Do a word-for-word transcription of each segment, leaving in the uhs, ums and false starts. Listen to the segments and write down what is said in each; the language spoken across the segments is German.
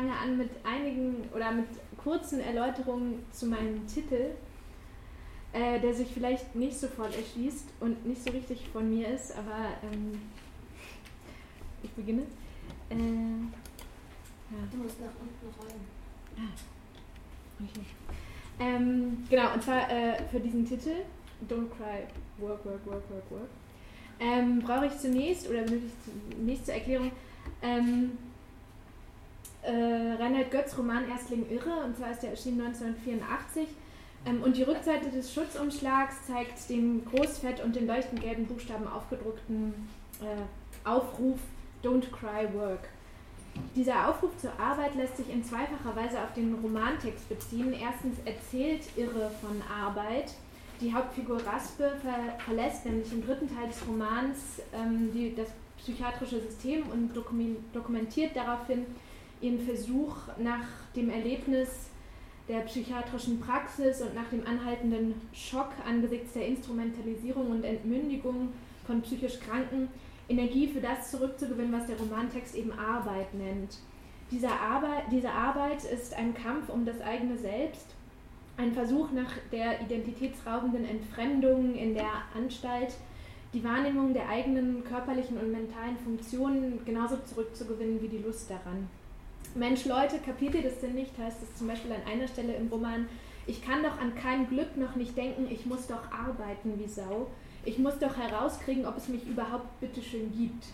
fange an mit einigen oder mit kurzen Erläuterungen zu meinem Titel, äh, der sich vielleicht nicht sofort erschließt und nicht so richtig von mir ist, aber ähm, ich beginne. Äh, ja. Du musst nach unten rollen. Ah, okay. Ähm, genau, und zwar äh, für diesen Titel, Don't Cry, Work, Work, Work, Work, Work, ähm, brauche ich zunächst, oder benötige ich zunächst zur Erklärung, ähm, äh, Reinhard Götz' Roman Erstling Irre, und zwar ist der erschienen neunzehnhundertvierundachtzig, ähm, und die Rückseite des Schutzumschlags zeigt den großfett und in leuchtend gelben Buchstaben aufgedruckten äh, Aufruf Don't Cry, Work. Dieser Aufruf zur Arbeit lässt sich in zweifacher Weise auf den Romantext beziehen. Erstens erzählt Irre von Arbeit. Die Hauptfigur Raspe ver- verlässt nämlich im dritten Teil des Romans ähm, die, das psychiatrische System und dokumentiert daraufhin ihren Versuch, nach dem Erlebnis der psychiatrischen Praxis und nach dem anhaltenden Schock angesichts der Instrumentalisierung und Entmündigung von psychisch Kranken Energie für das zurückzugewinnen, was der Romantext eben Arbeit nennt. Diese Arbeit, diese Arbeit ist ein Kampf um das eigene Selbst, ein Versuch nach der identitätsraubenden Entfremdung in der Anstalt, die Wahrnehmung der eigenen körperlichen und mentalen Funktionen genauso zurückzugewinnen wie die Lust daran. Mensch, Leute, kapiert ihr das denn nicht? Heißt es zum Beispiel an einer Stelle im Roman, ich kann doch an kein Glück noch nicht denken, ich muss doch arbeiten wie Sau. Ich muss doch herauskriegen, ob es mich überhaupt bitteschön gibt.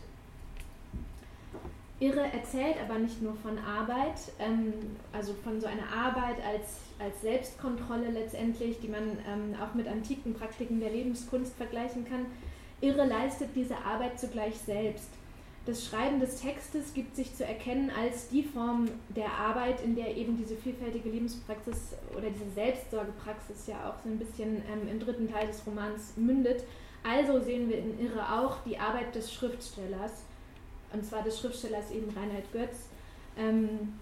Irre erzählt aber nicht nur von Arbeit, ähm, also von so einer Arbeit als, als Selbstkontrolle letztendlich, die man ähm, auch mit antiken Praktiken der Lebenskunst vergleichen kann. Irre leistet diese Arbeit zugleich selbst. Das Schreiben des Textes gibt sich zu erkennen als die Form der Arbeit, in der eben diese vielfältige Lebenspraxis oder diese Selbstsorgepraxis ja auch so ein bisschen ähm, im dritten Teil des Romans mündet. Also sehen wir in Irre auch die Arbeit des Schriftstellers, und zwar des Schriftstellers eben Reinhard Götz. Ähm,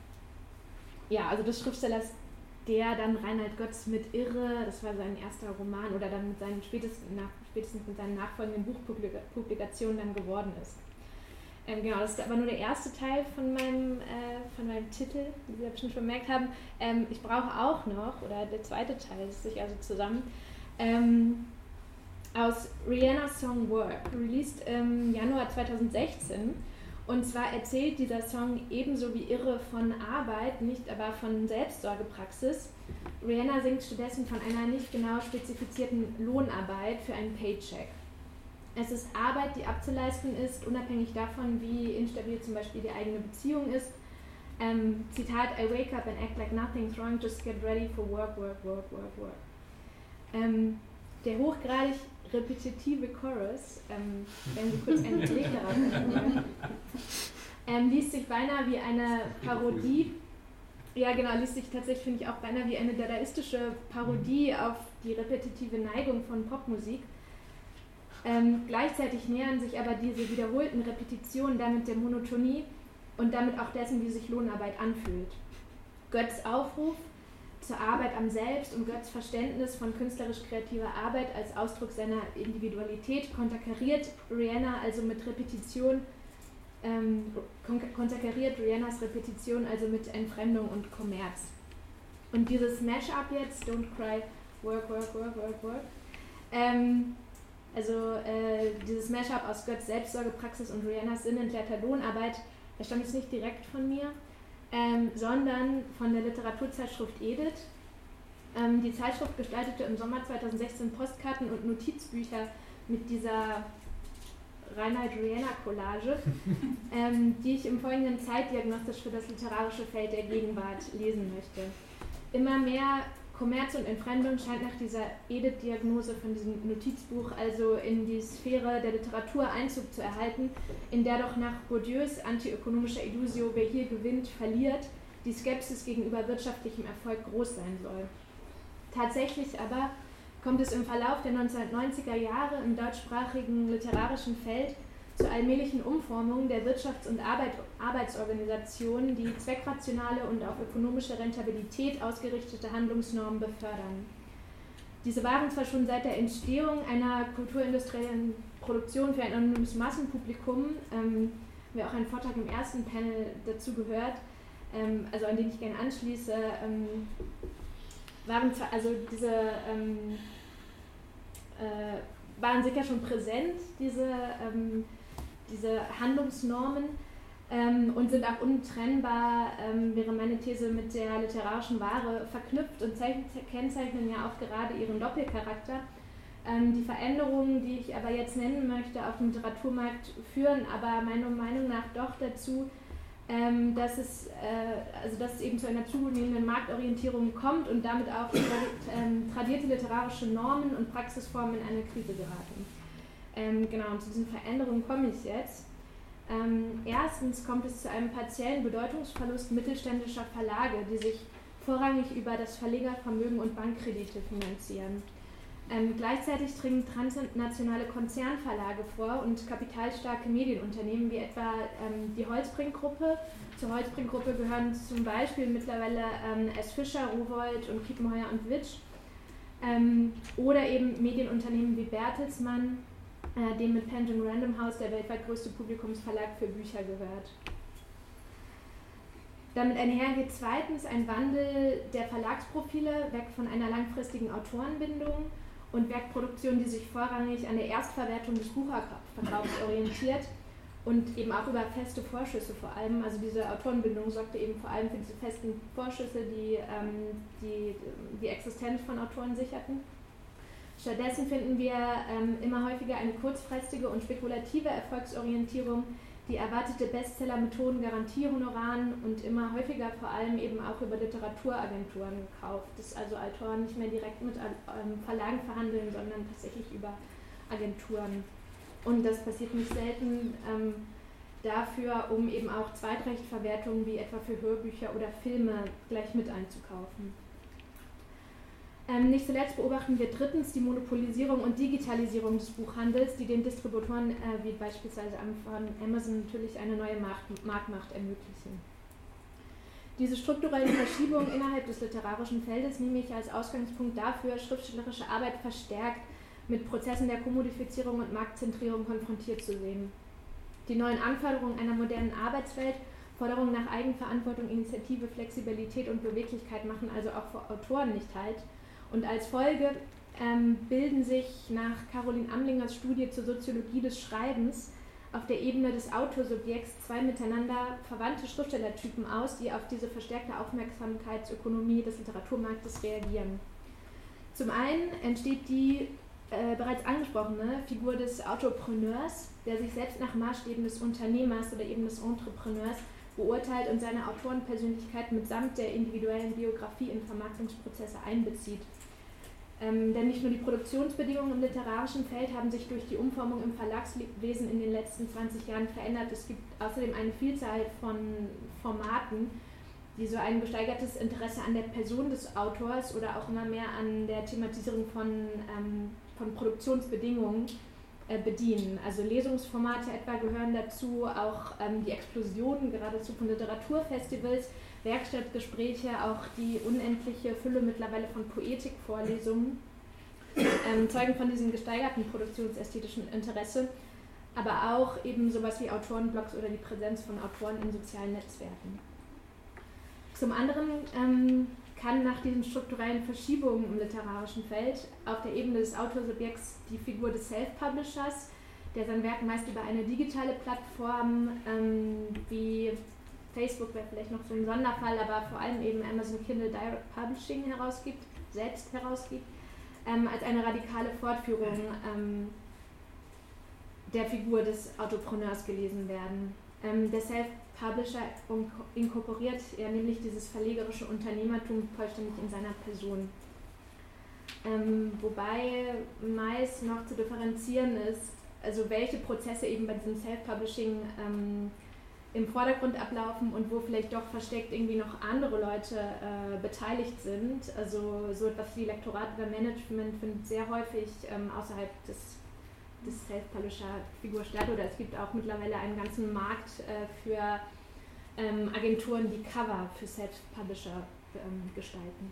ja, also des Schriftstellers, der dann Reinhard Götz mit Irre, das war sein erster Roman, oder dann mit seinen spätestens, nach, spätestens mit seinen nachfolgenden Buchpublikationen dann geworden ist. Ähm, genau, das ist aber nur der erste Teil von meinem, äh, von meinem Titel, wie Sie bestimmt schon bemerkt haben. Ähm, ich brauche auch noch, oder der zweite Teil setzt sich also zusammen, ähm, aus Rihannas Song Work, released im Januar zweitausendsechzehn. Und zwar erzählt dieser Song ebenso wie Irre von Arbeit, nicht aber von Selbstsorgepraxis. Rihanna singt stattdessen von einer nicht genau spezifizierten Lohnarbeit für einen Paycheck. Es ist Arbeit, die abzuleisten ist, unabhängig davon, wie instabil zum Beispiel die eigene Beziehung ist. Ähm, Zitat, I wake up and act like nothing's wrong, just get ready for work, work, work, work, work. Ähm, der hochgradig repetitive Chorus, ähm, wenn Sie kurz einen Blick darauf haben, ähm, liest sich beinahe wie eine Parodie, ja genau, liest sich tatsächlich, finde ich, auch beinahe wie eine dadaistische Parodie auf die repetitive Neigung von Popmusik. Ähm, gleichzeitig nähern sich aber diese wiederholten Repetitionen damit der Monotonie und damit auch dessen, wie sich Lohnarbeit anfühlt. Götz' Aufruf zur Arbeit am Selbst und Götz' Verständnis von künstlerisch-kreativer Arbeit als Ausdruck seiner Individualität konterkariert Rihanna also mit Repetition, ähm, konterkariert Rihannas Repetition also mit Entfremdung und Kommerz. Und dieses Mash-up jetzt, Don't Cry, Work, Work, Work, Work, Work, ähm, also äh, dieses Mash-up aus Götz' Selbstsorgepraxis und Rihannas sinnentleerter Lohnarbeit, das stammt jetzt nicht direkt von mir, Ähm, sondern von der Literaturzeitschrift Edith. Ähm, die Zeitschrift gestaltete im Sommer zweitausendsechzehn Postkarten und Notizbücher mit dieser Reinhard-Rihanna-Collage, ähm, die ich im Folgenden zeitdiagnostisch für das literarische Feld der Gegenwart lesen möchte. Immer mehr Kommerz und Entfremdung scheint nach dieser Edith-Diagnose von diesem Notizbuch also in die Sphäre der Literatur Einzug zu erhalten, in der doch nach Bourdieus antiökonomischer Illusio, wer hier gewinnt, verliert, die Skepsis gegenüber wirtschaftlichem Erfolg groß sein soll. Tatsächlich aber kommt es im Verlauf der neunzehnhundertneunziger Jahre im deutschsprachigen literarischen Feld zur allmählichen Umformung der Wirtschafts- und Arbeit, Arbeitsorganisationen, die zweckrationale und auf ökonomische Rentabilität ausgerichtete Handlungsnormen befördern. Diese waren zwar schon seit der Entstehung einer kulturindustriellen Produktion für ein anonymes Massenpublikum, ähm, wir auch einen Vortrag im ersten Panel dazu gehört, ähm, also an den ich gerne anschließe, ähm, waren zwar, also diese ähm, äh, waren sicher schon präsent, diese, ähm, diese Handlungsnormen, ähm, und sind auch untrennbar, ähm, wäre meine These, mit der literarischen Ware verknüpft und kennzeichnen ja auch gerade ihren Doppelcharakter. Ähm, die Veränderungen, die ich aber jetzt nennen möchte, auf dem Literaturmarkt führen aber meiner Meinung nach doch dazu, ähm, dass, es, äh, also dass es eben zu einer zunehmenden Marktorientierung kommt und damit auch ähm, tradierte literarische Normen und Praxisformen in eine Krise geraten. Ähm, genau, und zu diesen Veränderungen komme ich jetzt. Ähm, erstens kommt es zu einem partiellen Bedeutungsverlust mittelständischer Verlage, die sich vorrangig über das Verlegervermögen und Bankkredite finanzieren. Ähm, gleichzeitig dringen transnationale Konzernverlage vor und kapitalstarke Medienunternehmen wie etwa ähm, die Holzbrink-Gruppe. Zur Holzbrink-Gruppe gehören zum Beispiel mittlerweile ähm, S. Fischer, Rowohlt und Kiepenheuer und Witsch. Ähm, oder eben Medienunternehmen wie Bertelsmann, äh, dem mit Penguin Random House der weltweit größte Publikumsverlag für Bücher gehört. Damit einhergeht zweitens ein Wandel der Verlagsprofile weg von einer langfristigen Autorenbindung und Werkproduktion, die sich vorrangig an der Erstverwertung des Buchverkaufs orientiert und eben auch über feste Vorschüsse vor allem. Also diese Autorenbindung sorgte eben vor allem für diese festen Vorschüsse, die ähm, die, die Existenz von Autoren sicherten. Stattdessen finden wir ähm, immer häufiger eine kurzfristige und spekulative Erfolgsorientierung, die erwartete Bestseller mit hohen Garantiehonoraren und immer häufiger vor allem eben auch über Literaturagenturen gekauft, dass also Autoren nicht mehr direkt mit ähm, Verlagen verhandeln, sondern tatsächlich über Agenturen. Und das passiert nicht selten ähm, dafür, um eben auch Zweitrechtverwertungen wie etwa für Hörbücher oder Filme gleich mit einzukaufen. Ähm, nicht zuletzt beobachten wir drittens die Monopolisierung und Digitalisierung des Buchhandels, die den Distributoren äh, wie beispielsweise von Amazon natürlich eine neue Markt- Marktmacht ermöglichen. Diese strukturellen Verschiebungen innerhalb des literarischen Feldes nehme ich als Ausgangspunkt dafür, schriftstellerische Arbeit verstärkt mit Prozessen der Kommodifizierung und Marktzentrierung konfrontiert zu sehen. Die neuen Anforderungen einer modernen Arbeitswelt, Forderungen nach Eigenverantwortung, Initiative, Flexibilität und Beweglichkeit machen also auch für Autoren nicht Halt. Und als Folge ähm, bilden sich nach Caroline Amlingers Studie zur Soziologie des Schreibens auf der Ebene des Autorsubjekts zwei miteinander verwandte Schriftstellertypen aus, die auf diese verstärkte Aufmerksamkeitsökonomie des Literaturmarktes reagieren. Zum einen entsteht die äh, bereits angesprochene Figur des Autopreneurs, der sich selbst nach Maßstäben des Unternehmers oder eben des Entrepreneurs beurteilt und seine Autorenpersönlichkeit mitsamt der individuellen Biografie in Vermarktungsprozesse einbezieht. Ähm, denn nicht nur die Produktionsbedingungen im literarischen Feld haben sich durch die Umformung im Verlagswesen in den letzten zwanzig Jahren verändert. Es gibt außerdem eine Vielzahl von Formaten, die so ein gesteigertes Interesse an der Person des Autors oder auch immer mehr an der Thematisierung von, ähm, von Produktionsbedingungen äh, bedienen. Also Lesungsformate etwa gehören dazu, auch ähm, die Explosionen geradezu von Literaturfestivals, Werkstattgespräche, auch die unendliche Fülle mittlerweile von Poetikvorlesungen, ähm, zeugen von diesem gesteigerten produktionsästhetischen Interesse, aber auch eben sowas wie Autorenblogs oder die Präsenz von Autoren in sozialen Netzwerken. Zum anderen ähm, kann nach diesen strukturellen Verschiebungen im literarischen Feld auf der Ebene des Autorsubjekts die Figur des Self-Publishers, der sein Werk meist über eine digitale Plattform ähm, wie Facebook wäre vielleicht noch so ein Sonderfall, aber vor allem eben Amazon Kindle Direct Publishing herausgibt, selbst herausgibt, ähm, als eine radikale Fortführung ähm, der Figur des Autopreneurs gelesen werden. Ähm, der Self-Publisher inkorporiert ja nämlich dieses verlegerische Unternehmertum vollständig in seiner Person. Ähm, wobei meist noch zu differenzieren ist, also welche Prozesse eben bei diesem Self-Publishing ähm, im Vordergrund ablaufen und wo vielleicht doch versteckt irgendwie noch andere Leute äh, beteiligt sind. Also so etwas wie Lektorat oder Management findet sehr häufig ähm, außerhalb des, des Self-Publisher-Figur statt, oder es gibt auch mittlerweile einen ganzen Markt äh, für ähm, Agenturen, die Cover für Self-Publisher ähm, gestalten.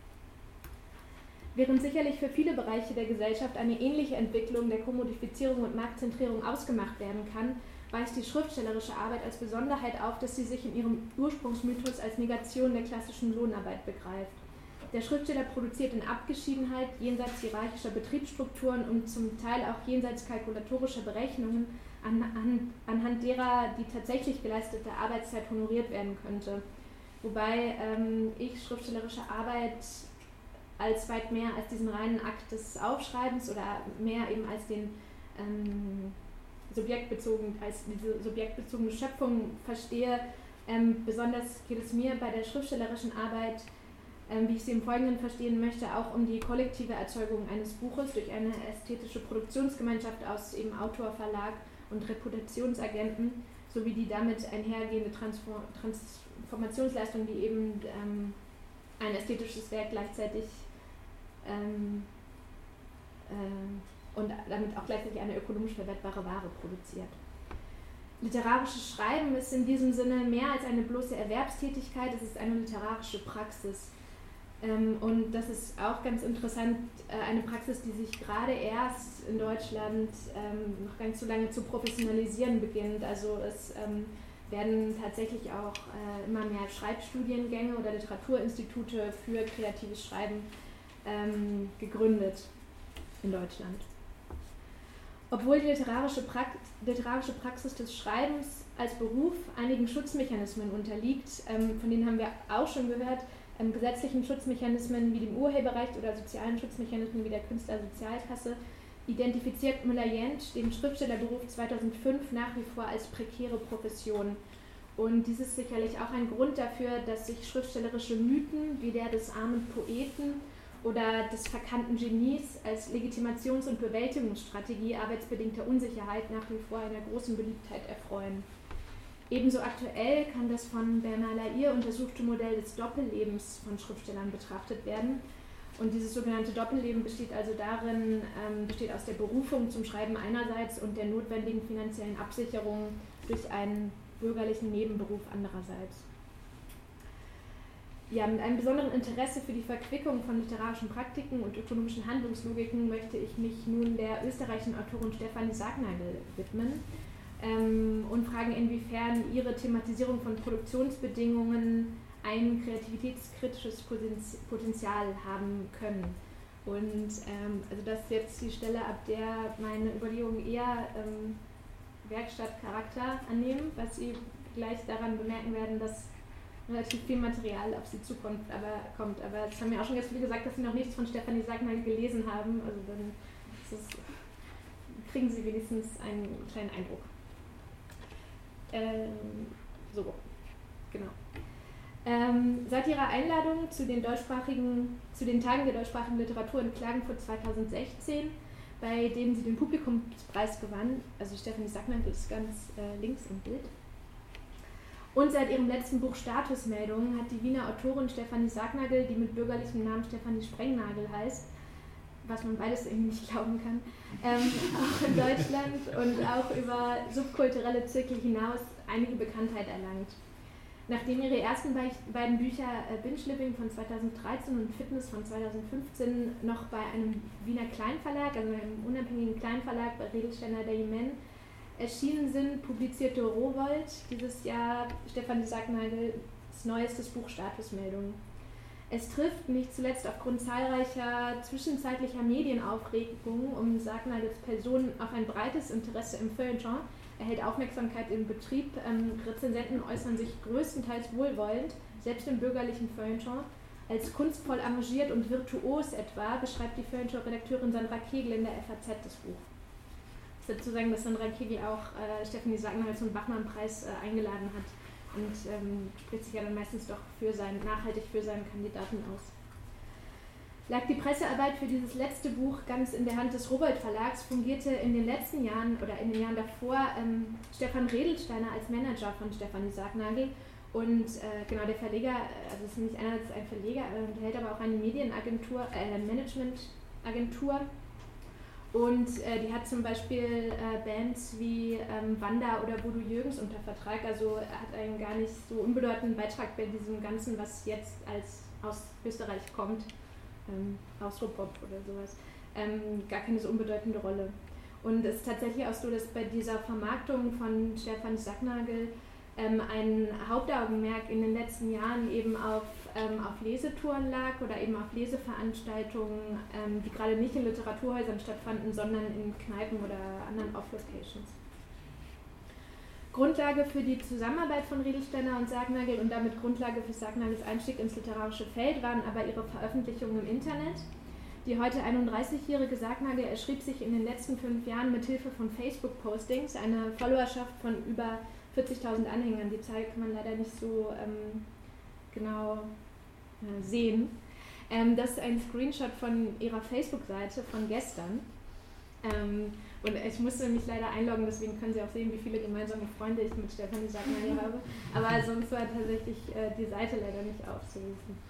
Während sicherlich für viele Bereiche der Gesellschaft eine ähnliche Entwicklung der Kommodifizierung und Marktzentrierung ausgemacht werden kann, weist die schriftstellerische Arbeit als Besonderheit auf, dass sie sich in ihrem Ursprungsmythos als Negation der klassischen Lohnarbeit begreift. Der Schriftsteller produziert in Abgeschiedenheit, jenseits hierarchischer Betriebsstrukturen und zum Teil auch jenseits kalkulatorischer Berechnungen, an, an, anhand derer die tatsächlich geleistete Arbeitszeit honoriert werden könnte. Wobei ähm, ich schriftstellerische Arbeit als weit mehr als diesen reinen Akt des Aufschreibens oder mehr eben als den ähm, subjektbezogen, als diese subjektbezogene Schöpfung verstehe. Ähm, besonders geht es mir bei der schriftstellerischen Arbeit, ähm, wie ich sie im Folgenden verstehen möchte, auch um die kollektive Erzeugung eines Buches durch eine ästhetische Produktionsgemeinschaft aus eben Autor, Verlag und Reputationsagenten, sowie die damit einhergehende Transform- Transformationsleistung, die eben ähm, ein ästhetisches Werk gleichzeitig ähm, äh, und damit auch gleichzeitig eine ökonomisch verwertbare Ware produziert. Literarisches Schreiben ist in diesem Sinne mehr als eine bloße Erwerbstätigkeit, es ist eine literarische Praxis. Ähm, und das ist auch ganz interessant, äh, eine Praxis, die sich gerade erst in Deutschland ähm, noch gar nicht so lange zu professionalisieren beginnt. Also es ähm, werden tatsächlich auch äh, immer mehr Schreibstudiengänge oder Literaturinstitute für kreatives Schreiben ähm, gegründet in Deutschland. Obwohl die literarische, Prax- literarische Praxis des Schreibens als Beruf einigen Schutzmechanismen unterliegt, ähm, von denen haben wir auch schon gehört, ähm, gesetzlichen Schutzmechanismen wie dem Urheberrecht oder sozialen Schutzmechanismen wie der Künstlersozialkasse, identifiziert Müller-Jentzsch den Schriftstellerberuf zweitausendfünf nach wie vor als prekäre Profession. Und dies ist sicherlich auch ein Grund dafür, dass sich schriftstellerische Mythen wie der des armen Poeten oder des verkannten Genies als Legitimations- und Bewältigungsstrategie arbeitsbedingter Unsicherheit nach wie vor einer großen Beliebtheit erfreuen. Ebenso aktuell kann das von Bernard Lahire untersuchte Modell des Doppellebens von Schriftstellern betrachtet werden. Und dieses sogenannte Doppelleben besteht also darin, ähm, besteht aus der Berufung zum Schreiben einerseits und der notwendigen finanziellen Absicherung durch einen bürgerlichen Nebenberuf andererseits. Ja, mit einem besonderen Interesse für die Verquickung von literarischen Praktiken und ökonomischen Handlungslogiken möchte ich mich nun der österreichischen Autorin Stefanie Sacknagel widmen ähm, und fragen, inwiefern ihre Thematisierung von Produktionsbedingungen ein kreativitätskritisches Potenzial haben können. Und ähm, also das ist jetzt die Stelle, ab der meine Überlegungen eher ähm, Werkstattcharakter annehmen, was Sie gleich daran bemerken werden, dass relativ viel Material auf Sie zukommt, aber kommt. Aber es haben mir auch schon ganz viele gesagt, dass Sie noch nichts von Stefanie Sacknagel gelesen haben. Also dann ist es, kriegen Sie wenigstens einen kleinen Eindruck. Ähm, so, genau. Ähm, seit ihrer Einladung zu den, deutschsprachigen, zu den Tagen der deutschsprachigen Literatur in Klagenfurt zweitausendsechzehn, bei denen sie den Publikumspreis gewann, also Stefanie Sacknagel ist ganz äh, links im Bild, und seit ihrem letzten Buch Statusmeldungen hat die Wiener Autorin Stefanie Sacknagel, die mit bürgerlichem Namen Stefanie Sprengnagel heißt, was man beides irgendwie nicht glauben kann, ähm, auch in Deutschland und auch über subkulturelle Zirkel hinaus einige Bekanntheit erlangt. Nachdem ihre ersten beiden Bücher äh, Binge Living von zweitausenddreizehn und Fitness von zweitausendfünfzehn noch bei einem Wiener Kleinverlag, also einem unabhängigen Kleinverlag bei Redelsteiner Deimen, erschienen sind, publizierte Rowohlt dieses Jahr Stefanie Sacknagels neuestes Buch Statusmeldungen. Es trifft nicht zuletzt aufgrund zahlreicher zwischenzeitlicher Medienaufregungen um Sacknagels Person auf ein breites Interesse im Feuilleton, erhält Aufmerksamkeit im Betrieb, ähm, Rezensenten äußern sich größtenteils wohlwollend, selbst im bürgerlichen Feuilleton. Als kunstvoll arrangiert und virtuos etwa beschreibt die Feuilleton-Redakteurin Sandra Kegel in der F A Z das Buch. Ich muss dazu sagen, dass Sandra Kegel auch äh, Stefanie Sacknagel zum Bachmann-Preis äh, eingeladen hat und ähm, spricht sich ja dann meistens doch für seinen, nachhaltig für seinen Kandidaten aus. Lag die Pressearbeit für dieses letzte Buch ganz in der Hand des Rowohlt Verlags, fungierte in den letzten Jahren oder in den Jahren davor ähm, Stefan Redelsteiner als Manager von Stefanie Sacknagel und äh, genau der Verleger, also es ist nicht einerseits ein Verleger, er hält aber auch eine Medienagentur, äh, Managementagentur und äh, die hat zum Beispiel äh, Bands wie ähm, Wanda oder Voodoo Jürgens unter Vertrag, also er hat einen gar nicht so unbedeutenden Beitrag bei diesem Ganzen, was jetzt als aus Österreich kommt. Ähm, Austropop oder sowas, ähm, gar keine so unbedeutende Rolle. Und es ist tatsächlich auch so, dass bei dieser Vermarktung von Stefanie Sacknagel ähm, ein Hauptaugenmerk in den letzten Jahren eben auf, ähm, auf Lesetouren lag oder eben auf Leseveranstaltungen, ähm, die gerade nicht in Literaturhäusern stattfanden, sondern in Kneipen oder anderen Off-Locations. Grundlage für die Zusammenarbeit von Riedelsteiner und Sacknagel und damit Grundlage für Sacknagels Einstieg ins literarische Feld waren aber ihre Veröffentlichungen im Internet. Die heute einunddreißigjährige Sacknagel erschrieb sich in den letzten fünf Jahren mit Hilfe von Facebook-Postings eine Followerschaft von über vierzigtausend Anhängern. Die Zahl kann man leider nicht so ähm, genau äh, sehen. Ähm, das ist ein Screenshot von ihrer Facebook-Seite von gestern. Ähm, und ich musste mich leider einloggen, deswegen können Sie auch sehen, wie viele gemeinsame Freunde ich mit Stefanie Sacknagel habe. Aber sonst war tatsächlich äh, die Seite leider nicht aufzurufen.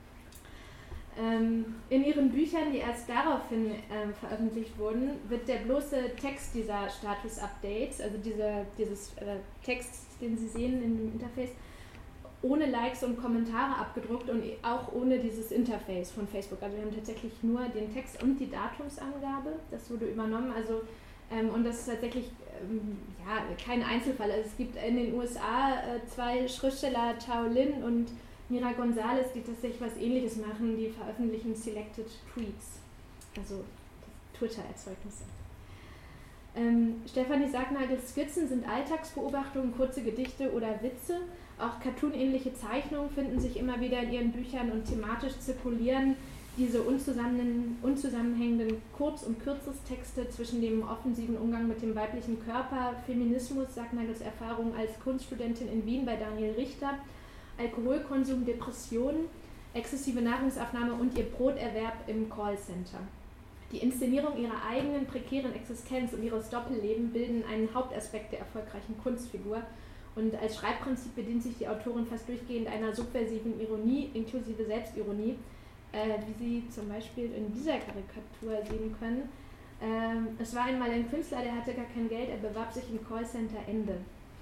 Ähm, in ihren Büchern, die erst daraufhin ähm, veröffentlicht wurden, wird der bloße Text dieser Status-Updates, also diese, dieses äh, Text, den Sie sehen in dem Interface, ohne Likes und Kommentare abgedruckt und auch ohne dieses Interface von Facebook. Also wir haben tatsächlich nur den Text und die Datumsangabe, das wurde übernommen. Also, ähm, und das ist tatsächlich ähm, ja, kein Einzelfall. Also es gibt in den U S A äh, zwei Schriftsteller, Tao Lin und Mira Gonzalez, die tatsächlich was Ähnliches machen, die veröffentlichen Selected Tweets, also Twitter-Erzeugnisse. Ähm, Stefanie Sacknagels Skizzen sind Alltagsbeobachtungen, kurze Gedichte oder Witze. Auch cartoonähnliche Zeichnungen finden sich immer wieder in ihren Büchern und thematisch zirkulieren diese unzusammen, unzusammenhängenden Kurz- und Kürzestexte zwischen dem offensiven Umgang mit dem weiblichen Körper, Feminismus, Sacknagels Erfahrung als Kunststudentin in Wien bei Daniel Richter, Alkoholkonsum, Depressionen, exzessive Nahrungsaufnahme und ihr Broterwerb im Callcenter. Die Inszenierung ihrer eigenen prekären Existenz und ihres Doppellebens bilden einen Hauptaspekt der erfolgreichen Kunstfigur. Und als Schreibprinzip bedient sich die Autorin fast durchgehend einer subversiven Ironie inklusive Selbstironie, äh, wie Sie zum Beispiel in dieser Karikatur sehen können. Ähm, es war einmal ein Künstler, der hatte gar kein Geld, er bewarb sich im Callcenter, Ende.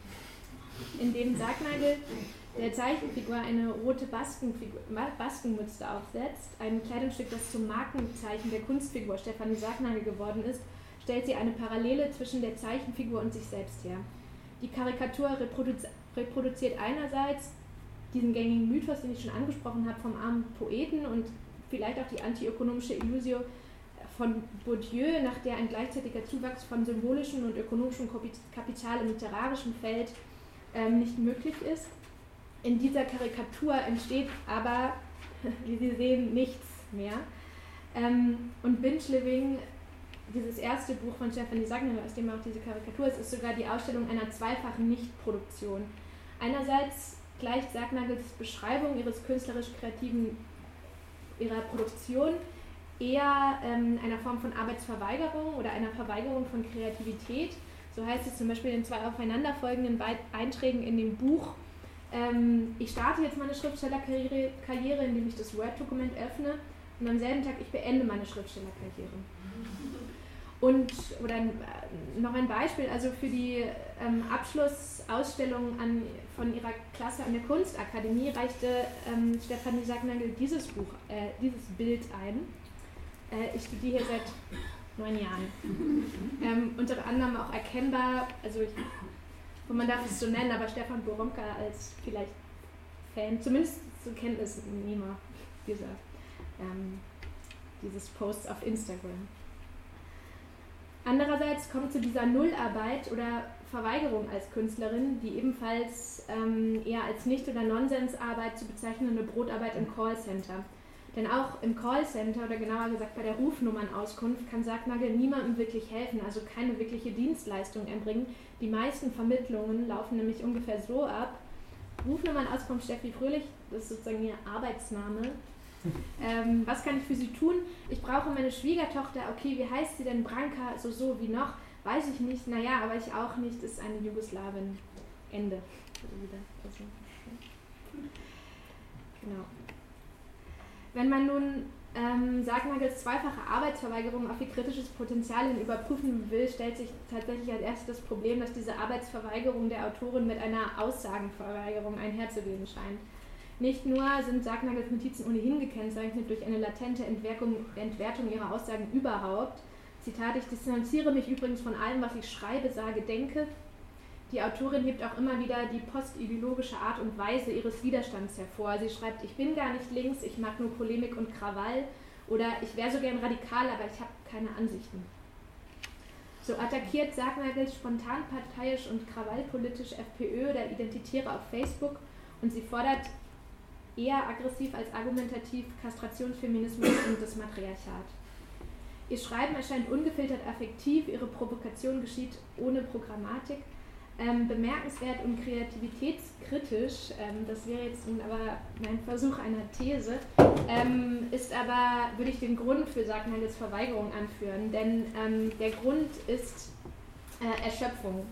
In dem Sacknagel der Zeichenfigur eine rote Baskenfigur, Baskenmütze aufsetzt, ein Kleidungsstück, das zum Markenzeichen der Kunstfigur Stefanie Sacknagel geworden ist, stellt sie eine Parallele zwischen der Zeichenfigur und sich selbst her. Die Karikatur reproduzi- reproduziert einerseits diesen gängigen Mythos, den ich schon angesprochen habe, vom armen Poeten und vielleicht auch die antiökonomische Illusio von Bourdieu, nach der ein gleichzeitiger Zuwachs von symbolischem und ökonomischem Kapital im literarischen Feld ähm, nicht möglich ist. In dieser Karikatur entsteht aber, wie Sie sehen, nichts mehr. Ähm, und Binge Living, dieses erste Buch von Stefanie Sacknagel, aus dem auch diese Karikatur ist, ist sogar die Ausstellung einer zweifachen Nichtproduktion. Einerseits gleicht Sacknagels Beschreibung ihres künstlerisch-kreativen, ihrer Produktion eher ähm, einer Form von Arbeitsverweigerung oder einer Verweigerung von Kreativität. So heißt es zum Beispiel in zwei aufeinanderfolgenden Einträgen in dem Buch: ähm, Ich starte jetzt meine Schriftstellerkarriere, Karriere, indem ich das Word-Dokument öffne, und am selben Tag, ich beende meine Schriftstellerkarriere. Und, oder ein, noch ein Beispiel, also für die ähm, Abschlussausstellung an, von ihrer Klasse an der Kunstakademie reichte ähm, Stefanie Sacknagel dieses Buch, äh, dieses Bild ein. Äh, ich studiere hier seit neun Jahren. Ähm, unter anderem auch erkennbar, also ich, man darf es so nennen, aber Stefan Boronka als vielleicht Fan, zumindest zur Kenntnisnehmer dieser, ähm, dieses Posts auf Instagram. Andererseits kommt zu dieser Nullarbeit oder Verweigerung als Künstlerin, die ebenfalls ähm, eher als Nicht- oder Nonsensarbeit zu bezeichnende Brotarbeit im Callcenter. Denn auch im Callcenter, oder genauer gesagt bei der Rufnummernauskunft, kann Sacknagel niemandem wirklich helfen, also keine wirkliche Dienstleistung erbringen. Die meisten Vermittlungen laufen nämlich ungefähr so ab: Rufnummernauskunft Steffi Fröhlich, das ist sozusagen ihr Arbeitsname. Ähm, was kann ich für Sie tun? Ich brauche meine Schwiegertochter. Okay, wie heißt sie denn? Branka, so, so, wie noch? Weiß ich nicht. Naja, aber ich auch nicht. Ist eine Jugoslawin. Ende. Genau. Wenn man nun ähm, Sacknagels zweifache Arbeitsverweigerung auf ihr kritisches Potenzial hin überprüfen will, stellt sich tatsächlich als erstes das Problem, dass diese Arbeitsverweigerung der Autorin mit einer Aussagenverweigerung einherzugehen scheint. Nicht nur sind Sacknagels Notizen ohnehin gekennzeichnet durch eine latente Entwertung, Entwertung ihrer Aussagen überhaupt, Zitat, ich distanziere mich übrigens von allem, was ich schreibe, sage, denke. Die Autorin hebt auch immer wieder die postideologische Art und Weise ihres Widerstands hervor. Sie schreibt, ich bin gar nicht links, ich mag nur Polemik und Krawall oder ich wäre so gern radikal, aber ich habe keine Ansichten. So attackiert Sargnagel spontan parteiisch und krawallpolitisch FPÖ oder Identitäre auf Facebook und sie fordert eher aggressiv als argumentativ Kastrationsfeminismus und das Matriarchat. Ihr Schreiben erscheint ungefiltert affektiv, ihre Provokation geschieht ohne Programmatik. Ähm, bemerkenswert und kreativitätskritisch, ähm, das wäre jetzt nun aber mein Versuch einer These, ähm, ist aber, würde ich den Grund für Sargnagels Verweigerung anführen, denn ähm, der Grund ist äh, Erschöpfung.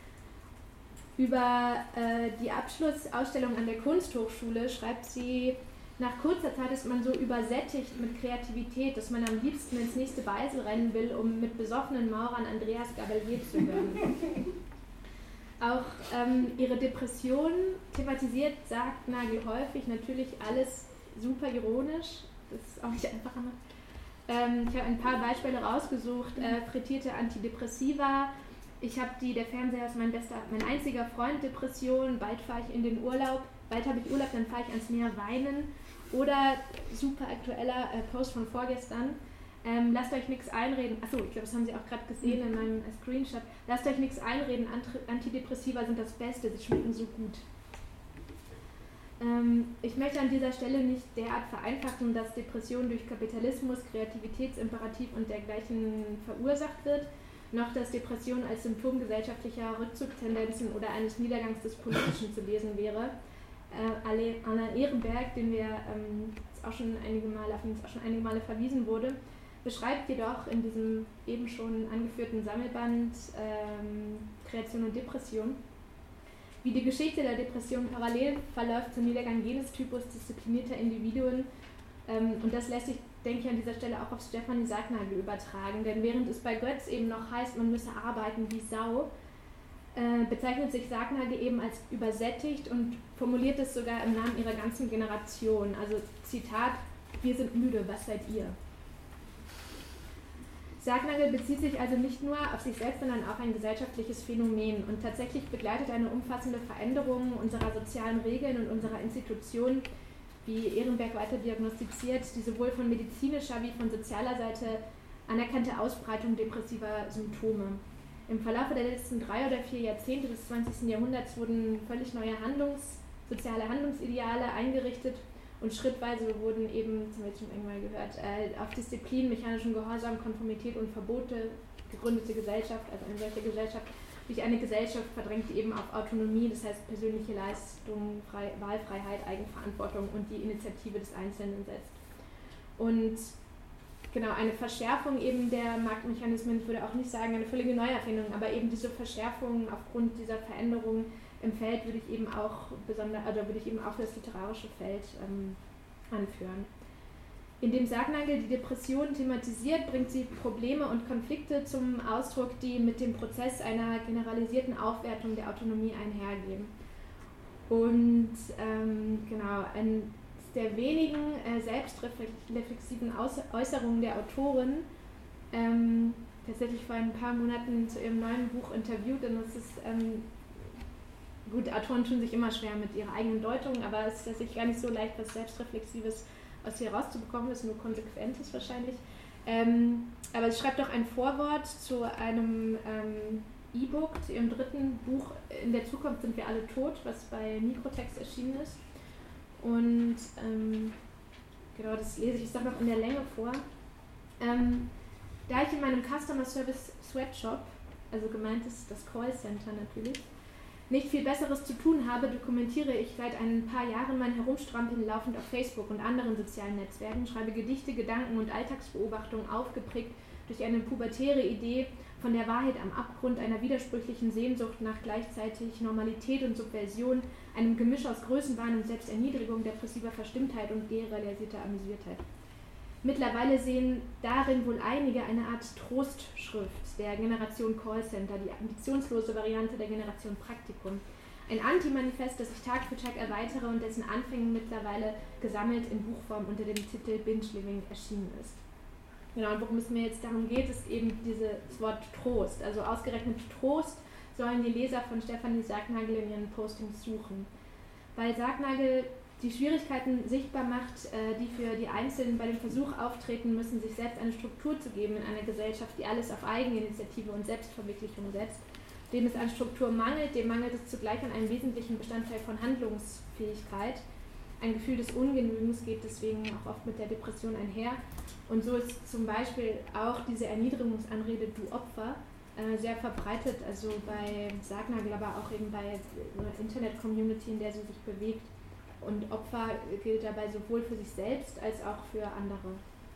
Über äh, die Abschlussausstellung an der Kunsthochschule schreibt sie, nach kurzer Zeit ist man so übersättigt mit Kreativität, dass man am liebsten ins nächste Beisel rennen will, um mit besoffenen Maurern Andreas Gabalier zu hören. Auch ähm, ihre Depression thematisiert Sargnagel häufig, natürlich alles super ironisch, das ist auch nicht einfach immer. Ähm, ich habe ein paar Beispiele rausgesucht, äh, frittierte Antidepressiva, ich habe die, der Fernseher ist mein bester, mein einziger Freund, Depression, bald fahre ich in den Urlaub, bald habe ich Urlaub, dann fahre ich ans Meer weinen oder super aktueller äh, Post von vorgestern, Ähm, lasst euch nichts einreden, achso, ich glaube, das haben Sie auch gerade gesehen in meinem Screenshot, lasst euch nichts einreden, Antidepressiva sind das Beste, sie schmecken so gut. Ähm, ich möchte an dieser Stelle nicht derart vereinfachen, dass Depression durch Kapitalismus, Kreativitätsimperativ und dergleichen verursacht wird, noch dass Depression als Symptom gesellschaftlicher Rückzugstendenzen oder eines Niedergangs des Politischen zu lesen wäre. Äh, Anna Ehrenberg, den wir ähm, auch schon einige Male, auf den es auch schon einige Male verwiesen wurde, beschreibt jedoch in diesem eben schon angeführten Sammelband ähm, Kreation und Depression, wie die Geschichte der Depression parallel verläuft zum Niedergang jenes Typus disziplinierter Individuen. Ähm, und das lässt sich, denke ich, an dieser Stelle auch auf Stefanie Sargnagel übertragen, denn während es bei Götz eben noch heißt, man müsse arbeiten wie Sau, äh, bezeichnet sich Sargnagel eben als übersättigt und formuliert es sogar im Namen ihrer ganzen Generation. Also Zitat, wir sind müde, was seid ihr? Sargnagel bezieht sich also nicht nur auf sich selbst, sondern auch ein gesellschaftliches Phänomen und tatsächlich begleitet eine umfassende Veränderung unserer sozialen Regeln und unserer Institutionen, wie Ehrenberg weiter diagnostiziert, die sowohl von medizinischer wie von sozialer Seite anerkannte Ausbreitung depressiver Symptome. Im Verlauf der letzten drei oder vier Jahrzehnte des zwanzigsten Jahrhunderts wurden völlig neue Handlungs-, soziale Handlungsideale eingerichtet und schrittweise wurden eben, das haben wir jetzt schon irgendwann gehört, äh, auf Disziplin, mechanischen Gehorsam, Konformität und Verbote gegründete Gesellschaft, also eine solche Gesellschaft, durch eine Gesellschaft verdrängt, die eben auf Autonomie, das heißt persönliche Leistung, Frei, Wahlfreiheit, Eigenverantwortung und die Initiative des Einzelnen setzt. Und genau, eine Verschärfung eben der Marktmechanismen, ich würde auch nicht sagen eine völlige Neuerfindung, aber eben diese Verschärfung aufgrund dieser Veränderung im Feld würde ich eben auch besonders, also würde ich eben auch für das literarische Feld ähm, anführen. Indem Sargnagel die Depression thematisiert, bringt sie Probleme und Konflikte zum Ausdruck, die mit dem Prozess einer generalisierten Aufwertung der Autonomie einhergehen. Und ähm, genau, eines der wenigen äh, selbstreflexiven Äußerungen der Autorin, ähm, tatsächlich vor ein paar Monaten zu ihrem neuen Buch interviewt, und es ist ähm, gut, Autoren tun sich immer schwer mit ihrer eigenen Deutung, aber es ist tatsächlich gar nicht so leicht, was Selbstreflexives aus ihr rauszubekommen, ist nur Konsequentes wahrscheinlich. Ähm, aber sie schreibt auch ein Vorwort zu einem ähm, E-Book, zu ihrem dritten Buch, In der Zukunft sind wir alle tot, was bei Mikrotext erschienen ist. Und ähm, genau, das lese ich jetzt auch noch in der Länge vor. Ähm, da ich in meinem Customer Service Sweatshop, also gemeint ist das Callcenter natürlich, nicht viel Besseres zu tun habe, dokumentiere ich seit ein paar Jahren mein Herumstrampeln laufend auf Facebook und anderen sozialen Netzwerken, schreibe Gedichte, Gedanken und Alltagsbeobachtungen aufgeprägt durch eine pubertäre Idee von der Wahrheit am Abgrund, einer widersprüchlichen Sehnsucht nach gleichzeitig Normalität und Subversion, einem Gemisch aus Größenwahn und Selbsterniedrigung, depressiver Verstimmtheit und generalisierter Amüsiertheit. Mittlerweile sehen darin wohl einige eine Art Trostschrift der Generation Callcenter, die ambitionslose Variante der Generation Praktikum. Ein Anti-Manifest, das ich Tag für Tag erweitere und dessen Anfänge mittlerweile gesammelt in Buchform unter dem Titel Binge Living erschienen ist. Genau, und worum es mir jetzt darum geht, ist eben dieses Wort Trost. Also ausgerechnet Trost sollen die Leser von Stefanie Sargnagel in ihren Postings suchen. Weil Sargnagel die Schwierigkeiten sichtbar macht, die für die Einzelnen bei dem Versuch auftreten müssen, sich selbst eine Struktur zu geben in einer Gesellschaft, die alles auf Eigeninitiative und Selbstverwirklichung setzt. Dem es an Struktur mangelt, dem mangelt es zugleich an einem wesentlichen Bestandteil von Handlungsfähigkeit. Ein Gefühl des Ungenügens geht deswegen auch oft mit der Depression einher. Und so ist zum Beispiel auch diese Erniedrigungsanrede "Du Opfer" äh, sehr verbreitet, also bei Sargnagel, aber auch eben bei einer Internet-Community, in der sie sich bewegt. Und Opfer gilt dabei sowohl für sich selbst als auch für andere.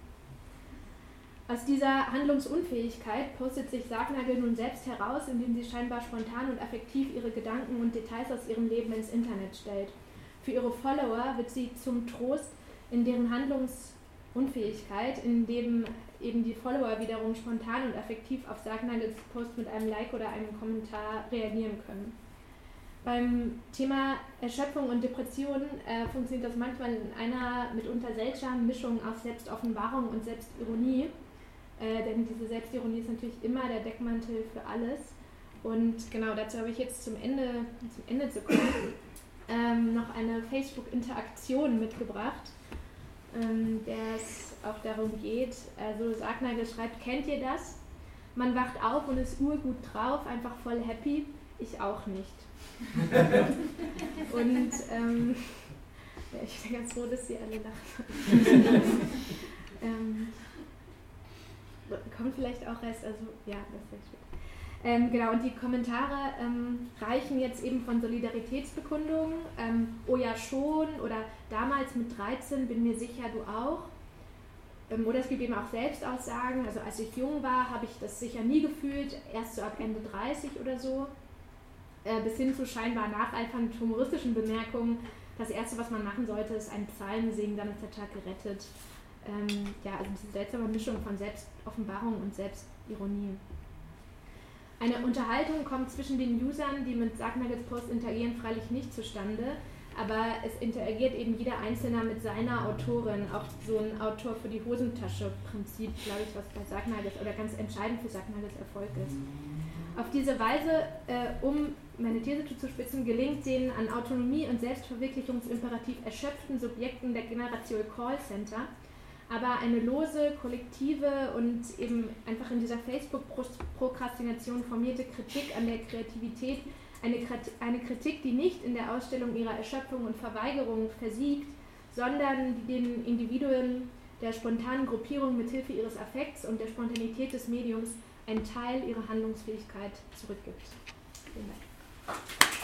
Aus dieser Handlungsunfähigkeit postet sich Sargnagel nun selbst heraus, indem sie scheinbar spontan und affektiv ihre Gedanken und Details aus ihrem Leben ins Internet stellt. Für ihre Follower wird sie zum Trost in deren Handlungsunfähigkeit, indem eben die Follower wiederum spontan und affektiv auf Sargnagels Post mit einem Like oder einem Kommentar reagieren können. Beim Thema Erschöpfung und Depression äh, funktioniert das manchmal in einer mitunter seltsamen Mischung aus Selbstoffenbarung und Selbstironie. Äh, denn diese Selbstironie ist natürlich immer der Deckmantel für alles. Und genau dazu habe ich jetzt zum Ende, zum Ende zu kommen, ähm, noch eine Facebook-Interaktion mitgebracht, ähm, der es auch darum geht. Also Sargnagel schreibt: Kennt ihr das? Man wacht auf und ist urgut drauf, einfach voll happy. Ich auch nicht. Und ähm, ja, ich bin ganz froh, dass sie alle lachen. ähm, kommt vielleicht auch Rest, also ja, das ist echt gut. Ähm, genau, und die Kommentare ähm, reichen jetzt eben von Solidaritätsbekundungen, ähm, oh ja schon, oder damals mit dreizehn, bin mir sicher, du auch. Ähm, oder es gibt eben auch Selbstaussagen, also als ich jung war, habe ich das sicher nie gefühlt, erst so ab Ende dreißig oder so. Bis hin zu scheinbar nacheifernd humoristischen Bemerkungen. Das Erste, was man machen sollte, ist einen Psalm singen, dann ist der Tag gerettet. Ähm, ja, also diese seltsame Mischung von Selbstoffenbarung und Selbstironie. Eine Unterhaltung kommt zwischen den Usern, die mit Sargnagels Post interagieren, freilich nicht zustande, aber es interagiert eben jeder Einzelne mit seiner Autorin, auch so ein Autor für die Hosentasche-Prinzip, glaube ich, was bei Sargnagels oder ganz entscheidend für Sargnagels Erfolg ist. Auf diese Weise, äh, um meine These zu spitzen, gelingt den an Autonomie und Selbstverwirklichungsimperativ erschöpften Subjekten der Generation Callcenter, aber eine lose, kollektive und eben einfach in dieser Facebook-Prokrastination formierte Kritik an der Kreativität, eine, eine Kritik, die nicht in der Ausstellung ihrer Erschöpfung und Verweigerung versiegt, sondern die den Individuen der spontanen Gruppierung mithilfe ihres Affekts und der Spontanität des Mediums einen Teil ihrer Handlungsfähigkeit zurückgibt. Vielen Dank.